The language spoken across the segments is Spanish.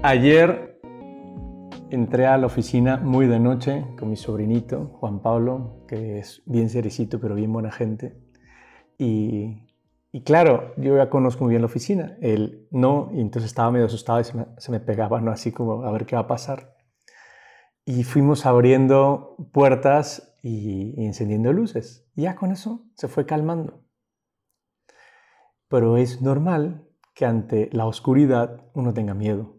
Ayer entré a la oficina muy de noche con mi sobrinito, Juan Pablo, que es bien cerecito, pero bien buena gente. Y claro, yo ya conozco muy bien la oficina, él no, y entonces estaba medio asustado y se me pegaba, ¿no? Así como a ver qué va a pasar. Y fuimos abriendo puertas y encendiendo luces. Y ya con eso se fue calmando. Pero es normal que ante la oscuridad uno tenga miedo.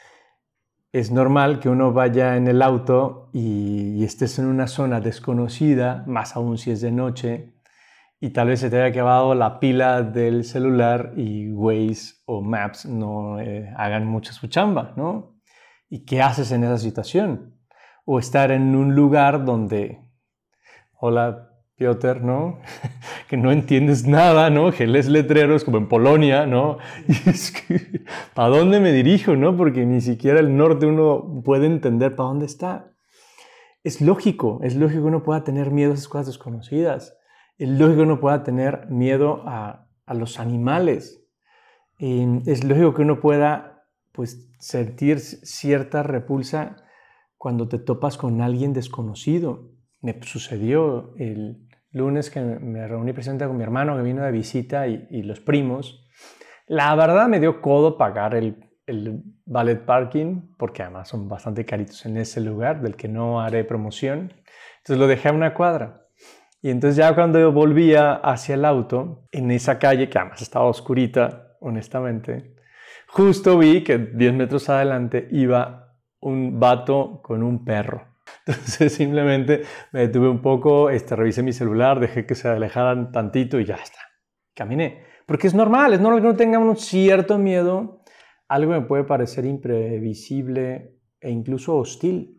Es normal que uno vaya en el auto y estés en una zona desconocida, más aún si es de noche, y tal vez se te haya acabado la pila del celular y Waze o Maps no hagan mucha su chamba, ¿no? ¿Y qué haces en esa situación? O estar en un lugar donde, hola Piotr, ¿no? Que no entiendes nada, ¿no? Que lees letreros como en Polonia, ¿no? Y es que, ¿para dónde me dirijo, no? Porque ni siquiera el norte uno puede entender para dónde está. Es lógico que uno pueda tener miedo a esas cosas desconocidas. Es lógico que uno pueda tener miedo a los animales. Es lógico que uno pueda, pues, sentir cierta repulsa cuando te topas con alguien desconocido. Me sucedió el lunes que me reuní precisamente con mi hermano que vino de visita y los primos. La verdad me dio codo pagar el valet parking, porque además son bastante caritos en ese lugar, del que no haré promoción. Entonces lo dejé a una cuadra. Y entonces ya cuando yo volvía hacia el auto, en esa calle, que además estaba oscurita, honestamente, justo vi que 10 metros adelante iba un vato con un perro. Entonces simplemente me detuve un poco, revisé mi celular, dejé que se alejaran tantito y ya está. Caminé. Porque es normal que uno tenga un cierto miedo. Algo me puede parecer imprevisible e incluso hostil.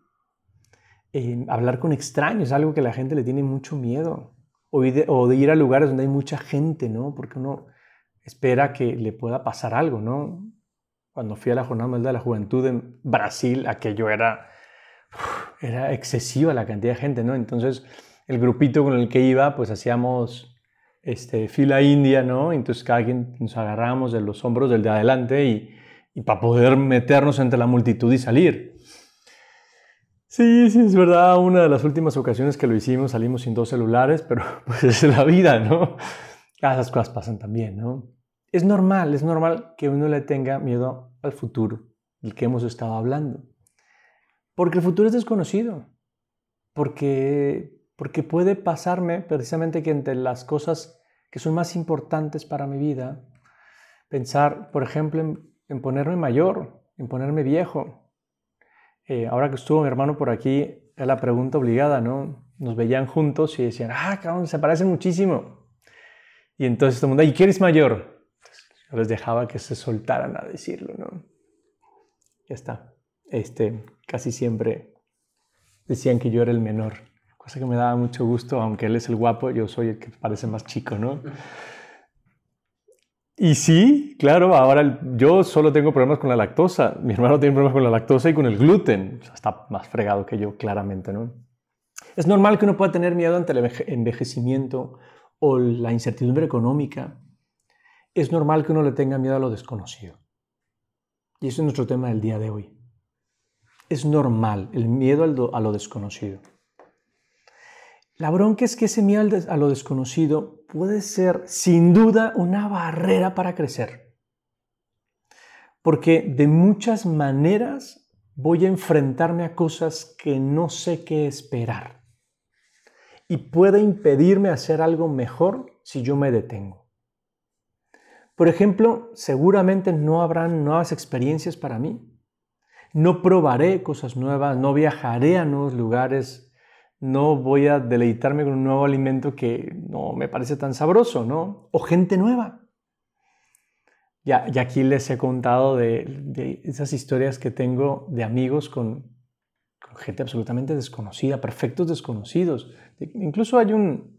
Hablar con extraños es algo que la gente le tiene mucho miedo. O de ir a lugares donde hay mucha gente, ¿no? Porque uno espera que le pueda pasar algo, ¿no? Cuando fui a la Jornada Mundial de la Juventud en Brasil, aquello era excesiva la cantidad de gente, ¿no? Entonces, el grupito con el que iba, pues hacíamos fila india, ¿no? Entonces, cada quien nos agarramos de los hombros del de adelante y para poder meternos entre la multitud y salir. Sí, es verdad, una de las últimas ocasiones que lo hicimos salimos sin 2 celulares, pero pues es la vida, ¿no? Esas cosas pasan también, ¿no? Es normal que uno le tenga miedo al futuro, del que hemos estado hablando. Porque el futuro es desconocido. Porque puede pasarme precisamente que entre las cosas que son más importantes para mi vida, pensar, por ejemplo, en ponerme mayor, en ponerme viejo. Ahora que estuvo mi hermano por aquí, era la pregunta obligada, ¿no? Nos veían juntos y decían, cabrón, se parecen muchísimo. Y entonces todo el mundo, ¿y quién es mayor? Entonces, yo les dejaba que se soltaran a decirlo, ¿no? Ya está. Casi siempre decían que yo era el menor, cosa que me daba mucho gusto, aunque él es el guapo, yo soy el que parece más chico, ¿no? Y sí, claro, ahora yo solo tengo problemas con la lactosa, mi hermano tiene problemas con la lactosa y con el gluten, o sea, está más fregado que yo, claramente, ¿no? Es normal que uno pueda tener miedo ante el envejecimiento o la incertidumbre económica. Es normal que uno le tenga miedo a lo desconocido. Y eso es nuestro tema del día de hoy. Es normal el miedo a lo desconocido. La bronca es que ese miedo a lo desconocido puede ser, sin duda, una barrera para crecer. Porque de muchas maneras voy a enfrentarme a cosas que no sé qué esperar. Y puede impedirme hacer algo mejor si yo me detengo. Por ejemplo, seguramente no habrán nuevas experiencias para mí. No probaré cosas nuevas, no viajaré a nuevos lugares, no voy a deleitarme con un nuevo alimento que no me parece tan sabroso, ¿no? O gente nueva. Ya aquí les he contado de esas historias que tengo de amigos con gente absolutamente desconocida, perfectos desconocidos. Incluso hay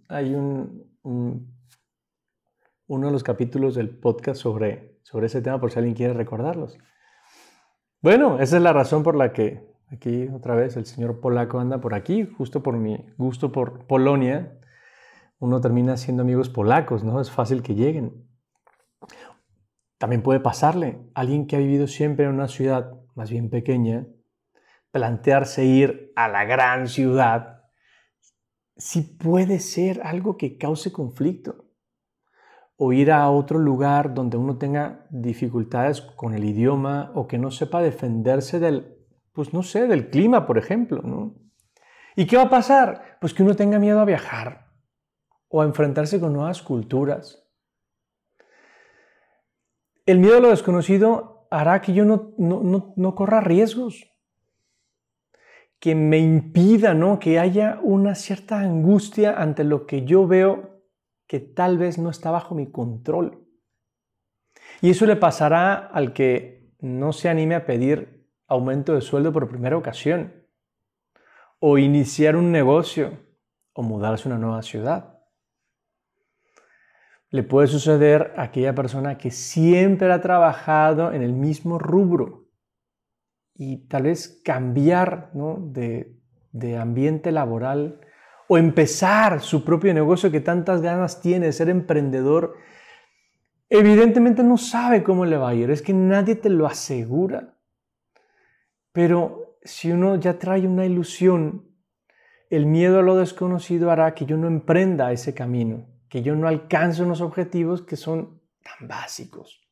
uno de los capítulos del podcast sobre ese tema, por si alguien quiere recordarlos. Bueno, esa es la razón por la que aquí otra vez el señor polaco anda por aquí, justo por mi gusto por Polonia. Uno termina siendo amigos polacos, ¿no? Es fácil que lleguen. También puede pasarle a alguien que ha vivido siempre en una ciudad más bien pequeña, plantearse ir a la gran ciudad, sí puede ser algo que cause conflicto. O ir a otro lugar donde uno tenga dificultades con el idioma o que no sepa defenderse del, pues no sé, del clima, por ejemplo, ¿no? ¿Y qué va a pasar? Pues que uno tenga miedo a viajar o a enfrentarse con nuevas culturas. El miedo a lo desconocido hará que yo no corra riesgos, que me impida, ¿no? Que haya una cierta angustia ante lo que yo veo que tal vez no está bajo mi control. Y eso le pasará al que no se anime a pedir aumento de sueldo por primera ocasión, o iniciar un negocio, o mudarse a una nueva ciudad. Le puede suceder a aquella persona que siempre ha trabajado en el mismo rubro y tal vez cambiar, ¿no? de ambiente laboral o empezar su propio negocio que tantas ganas tiene de ser emprendedor. Evidentemente no sabe cómo le va a ir, es que nadie te lo asegura. Pero si uno ya trae una ilusión, el miedo a lo desconocido hará que yo no emprenda ese camino, que yo no alcance unos objetivos que son tan básicos.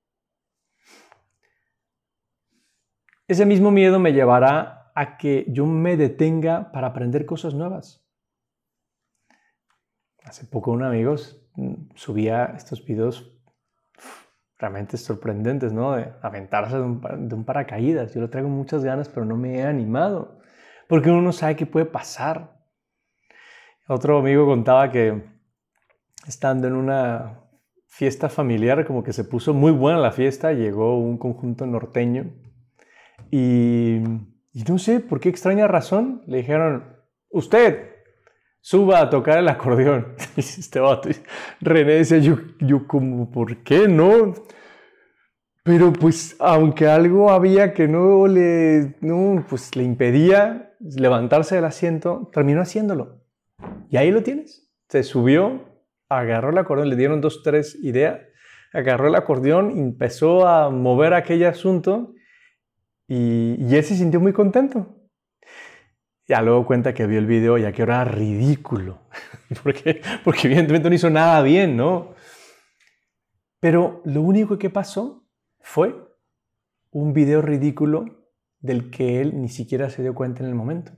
Ese mismo miedo me llevará a que yo me detenga para aprender cosas nuevas. Hace poco un amigo subía estos videos realmente sorprendentes, ¿no? De aventarse de un paracaídas. Yo lo traigo muchas ganas, pero no me he animado, porque uno no sabe qué puede pasar. Otro amigo contaba que estando en una fiesta familiar, como que se puso muy buena la fiesta, llegó un conjunto norteño y no sé por qué extraña razón le dijeron: usted suba a tocar el acordeón. Y este vato, René decía, yo como, ¿por qué no? Pero pues aunque algo había que pues, le impedía levantarse del asiento, terminó haciéndolo. Y ahí lo tienes. Se subió, agarró el acordeón, le dieron 2, 3 ideas, agarró el acordeón, empezó a mover aquel asunto y él se sintió muy contento. Ya luego cuenta que vio el video y que era ridículo, porque evidentemente no hizo nada bien, ¿no? Pero lo único que pasó fue un video ridículo del que él ni siquiera se dio cuenta en el momento.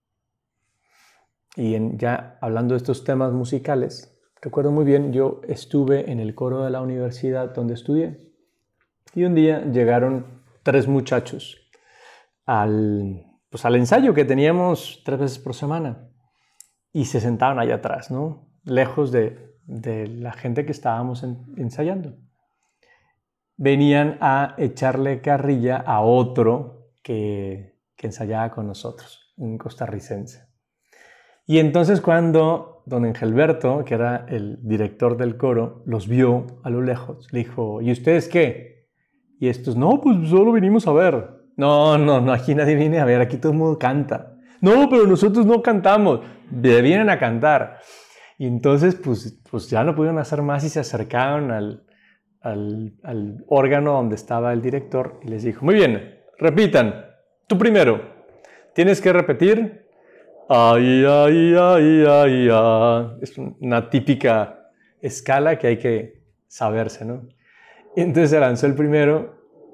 Y ya hablando de estos temas musicales, recuerdo muy bien, yo estuve en el coro de la universidad donde estudié y un día llegaron 3 muchachos al ensayo que teníamos 3 veces por semana y se sentaban allá atrás, ¿no? Lejos de la gente que estábamos ensayando. Venían a echarle carrilla a otro que ensayaba con nosotros, un costarricense. Y entonces cuando don Engelberto, que era el director del coro, los vio a lo lejos, le dijo: ¿y ustedes qué? Y estos: no, pues solo venimos a ver. No, aquí nadie viene a ver, aquí todo el mundo canta. No, pero nosotros no cantamos, vienen a cantar. Y entonces pues ya no pudieron hacer más y se acercaron al órgano donde estaba el director y les dijo: muy bien, repitan, tú primero, tienes que repetir ay, ay, ay, ay, ay. Es una típica escala que hay que saberse, ¿no? Y entonces se lanzó el primero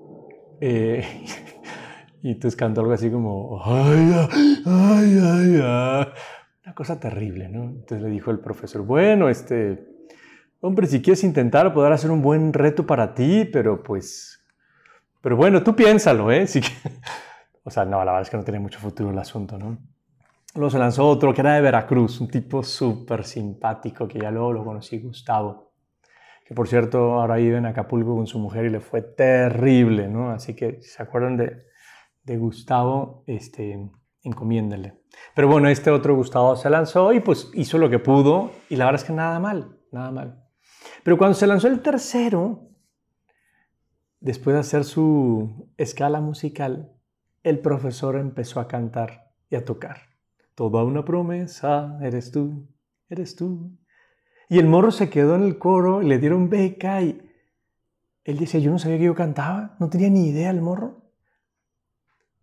y entonces cantó algo así como ay, ay, ay, ay, ay. Una cosa terrible, ¿no? Entonces le dijo el profesor: bueno, hombre, si quieres intentar, podrá hacer un buen reto para ti, pero bueno, tú piénsalo, ¿eh? O sea, no, la verdad es que no tiene mucho futuro el asunto, ¿no? Luego se lanzó otro que era de Veracruz, un tipo súper simpático que ya luego lo conocí, Gustavo, que por cierto ahora vive en Acapulco con su mujer y le fue terrible, ¿no? Así que si se acuerdan de Gustavo, encomiéndenle. Pero bueno, este otro Gustavo se lanzó y pues hizo lo que pudo y la verdad es que nada mal, nada mal. Pero cuando se lanzó el tercero, después de hacer su escala musical, el profesor empezó a cantar y a tocar. Toda una promesa, eres tú, eres tú. Y el morro se quedó en el coro, le dieron beca y él decía: yo no sabía que yo cantaba, no tenía ni idea el morro.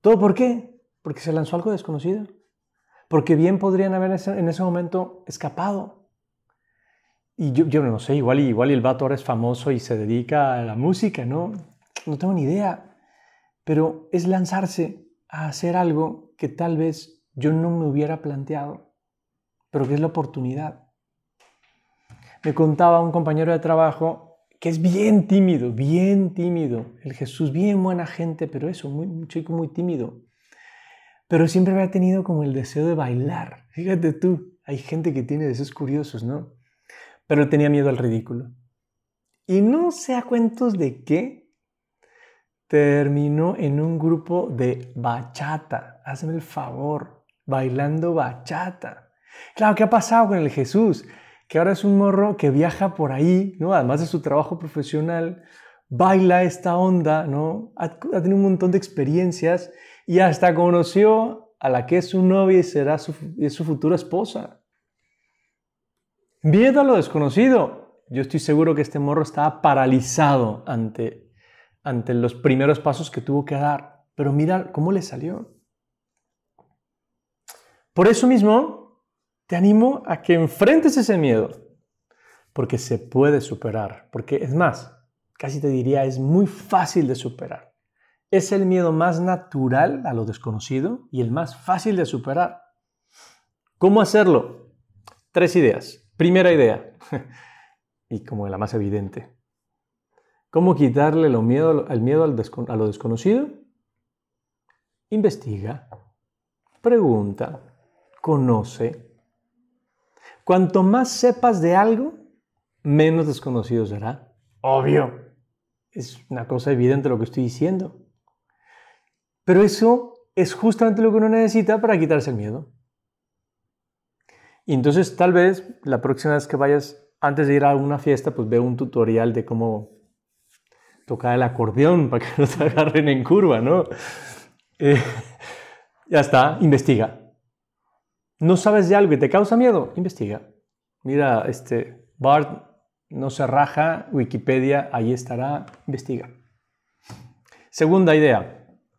¿Todo por qué? Porque se lanzó algo desconocido. Porque bien podrían haber en ese momento escapado. Y yo no sé, igual y el vato ahora es famoso y se dedica a la música, ¿no? No tengo ni idea. Pero es lanzarse a hacer algo que tal vez yo no me hubiera planteado, pero que es la oportunidad. Me contaba un compañero de trabajo que es bien tímido, el Jesús, bien buena gente, pero eso, un chico muy tímido. Pero siempre había tenido como el deseo de bailar. Fíjate tú, hay gente que tiene deseos curiosos, ¿no? Pero tenía miedo al ridículo. Y no sé a cuentos de qué, terminó en un grupo de bachata. Hazme el favor, bailando bachata. Claro, ¿qué ha pasado con el Jesús? Que ahora es un morro que viaja por ahí, ¿no? Además de su trabajo profesional, baila esta onda, ¿no? Ha tenido un montón de experiencias y hasta conoció a la que es su novia y será su futura esposa. Miedo a lo desconocido. Yo estoy seguro que este morro estaba paralizado ante los primeros pasos que tuvo que dar. Pero mira cómo le salió. Por eso mismo, te animo a que enfrentes ese miedo. Porque se puede superar. Porque es más, casi te diría, es muy fácil de superar. Es el miedo más natural a lo desconocido y el más fácil de superar. ¿Cómo hacerlo? 3 ideas. Primera idea, y como la más evidente. ¿Cómo quitarle el miedo a lo desconocido? Investiga, pregunta, conoce. Cuanto más sepas de algo, menos desconocido será. Obvio, es una cosa evidente lo que estoy diciendo. Pero eso es justamente lo que uno necesita para quitarse el miedo. Y entonces tal vez la próxima vez que vayas, antes de ir a alguna fiesta, pues ve un tutorial de cómo tocar el acordeón para que no te agarren en curva, ¿no? Ya está, investiga. ¿No sabes de algo y te causa miedo? Investiga. Mira, Bart no se raja, Wikipedia, ahí estará, investiga. Segunda idea.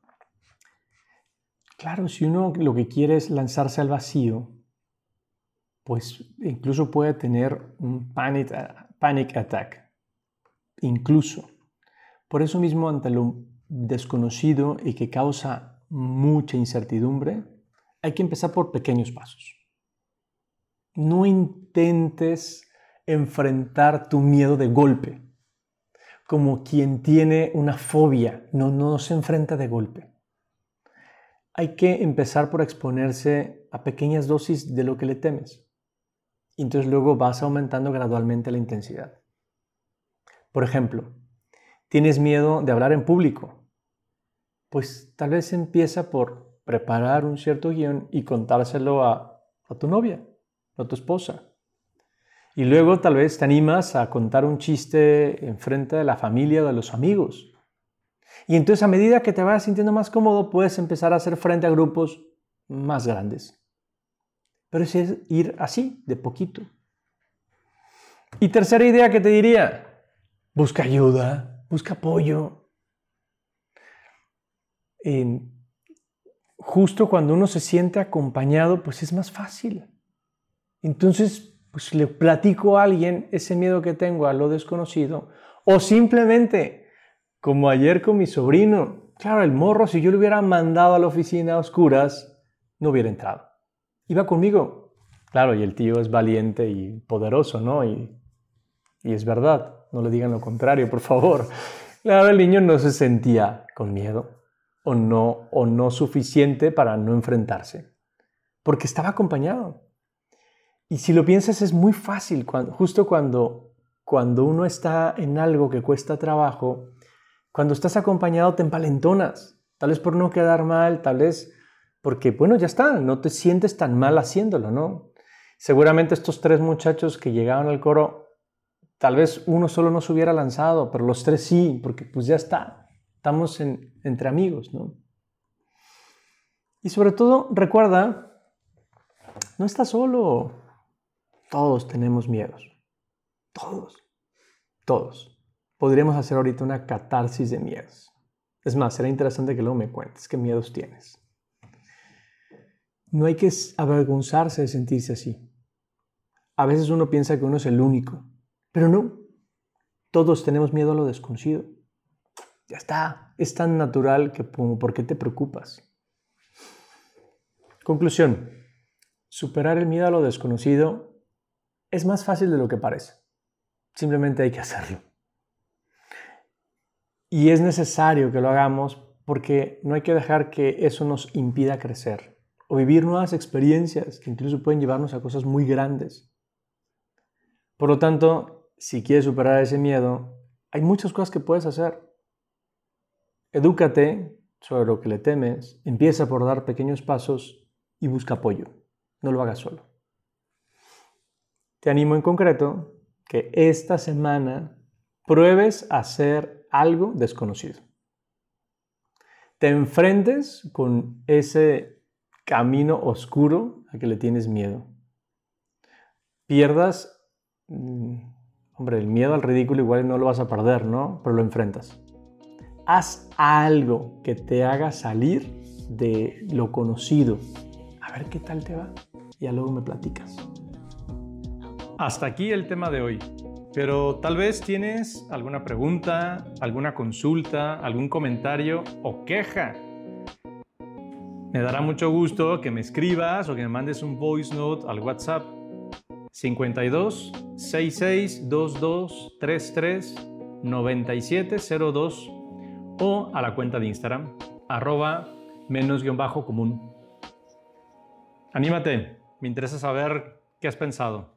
Claro, si uno lo que quiere es lanzarse al vacío, pues incluso puede tener un panic attack. Incluso. Por eso mismo, ante lo desconocido y que causa mucha incertidumbre, hay que empezar por pequeños pasos. No intentes enfrentar tu miedo de golpe, como quien tiene una fobia. No se enfrenta de golpe. Hay que empezar por exponerse a pequeñas dosis de lo que le temes. Y entonces luego vas aumentando gradualmente la intensidad. Por ejemplo, ¿tienes miedo de hablar en público? Pues tal vez empieza por preparar un cierto guión y contárselo a tu novia, a tu esposa. Y luego tal vez te animas a contar un chiste enfrente de la familia o de los amigos. Y entonces a medida que te vayas sintiendo más cómodo, puedes empezar a hacer frente a grupos más grandes. Pero es ir así, de poquito. Y tercera idea que te diría, busca ayuda, busca apoyo. Justo cuando uno se siente acompañado, pues es más fácil. Entonces, pues le platico a alguien ese miedo que tengo a lo desconocido. O simplemente, como ayer con mi sobrino, claro, el morro, si yo lo hubiera mandado a la oficina a oscuras, no hubiera entrado. Iba conmigo. Claro, y el tío es valiente y poderoso, ¿no? Y es verdad, no le digan lo contrario, por favor. Claro, el niño no se sentía con miedo o no suficiente para no enfrentarse, porque estaba acompañado. Y si lo piensas, es muy fácil, justo cuando uno está en algo que cuesta trabajo, cuando estás acompañado te empalentonas, tal vez por no quedar mal, tal vez porque, bueno, ya está, no te sientes tan mal haciéndolo, ¿no? Seguramente estos 3 muchachos que llegaban al coro, tal vez uno solo no se hubiera lanzado, pero los 3 sí, porque pues ya está, estamos entre amigos, ¿no? Y sobre todo, recuerda, no estás solo. Todos tenemos miedos. Todos. Podríamos hacer ahorita una catarsis de miedos. Es más, será interesante que luego me cuentes qué miedos tienes. No hay que avergonzarse de sentirse así. A veces uno piensa que uno es el único, pero no. Todos tenemos miedo a lo desconocido. Ya está. Es tan natural que ¿por qué te preocupas? Conclusión. Superar el miedo a lo desconocido es más fácil de lo que parece. Simplemente hay que hacerlo. Y es necesario que lo hagamos porque no hay que dejar que eso nos impida crecer o vivir nuevas experiencias que incluso pueden llevarnos a cosas muy grandes. Por lo tanto, si quieres superar ese miedo, hay muchas cosas que puedes hacer. Edúcate sobre lo que le temes, empieza por dar pequeños pasos y busca apoyo. No lo hagas solo. Te animo en concreto que esta semana pruebes a hacer algo desconocido. Te enfrentes con ese camino oscuro a que le tienes miedo. Pierdas, el miedo al ridículo igual no lo vas a perder, ¿no? Pero lo enfrentas. Haz algo que te haga salir de lo conocido. A ver qué tal te va. Ya luego me platicas. Hasta aquí el tema de hoy. Pero tal vez tienes alguna pregunta, alguna consulta, algún comentario o queja. Me dará mucho gusto que me escribas o que me mandes un voice note al WhatsApp 52 66 22 33 9702 o a la cuenta de Instagram @menos_común. Anímate, me interesa saber qué has pensado.